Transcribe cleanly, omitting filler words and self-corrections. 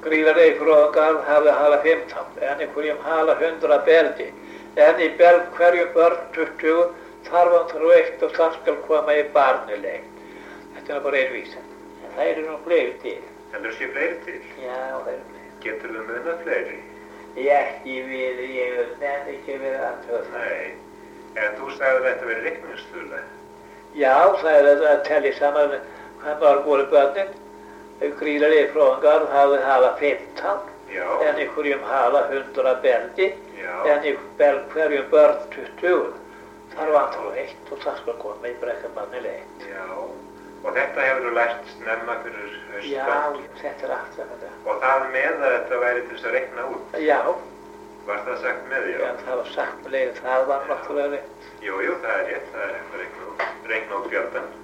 gríðarlegir fröðungar hafa 15, en í hverjum hala 100 belgi, en í belg hverjum börn 20, þarfantar og 1 og það skal koma í barnileg. Þetta er bara ein vísa. En það eru nú fleiri til. Heldur sé fleiri til? Já, það eru fleiri. Getur þú munað fleiri? Ekki við, ég nefn ekki við aðtöða það. Nei, en þú sagði þetta verið reikningstula. Já, það er að telja saman hvað mörg voru börnin. Gríðarlegir fröðungar hafa 15, Já. en í hverjum hala 100 belgi, Já. en í belg hverjum börn 20. Þarfantar og 1 og það skal koma í barnileg. Já, og þetta hefur þú lært snemma fyrir höstdag. Já, þetta er allt þetta. Og það með að þetta væri til þess að reikna út. Já, Var það sagt með því? en það var sagt með leiðin, það var náttúrulega rétt. Jú, það er rétt, það er hægt að reikna út fjöldan.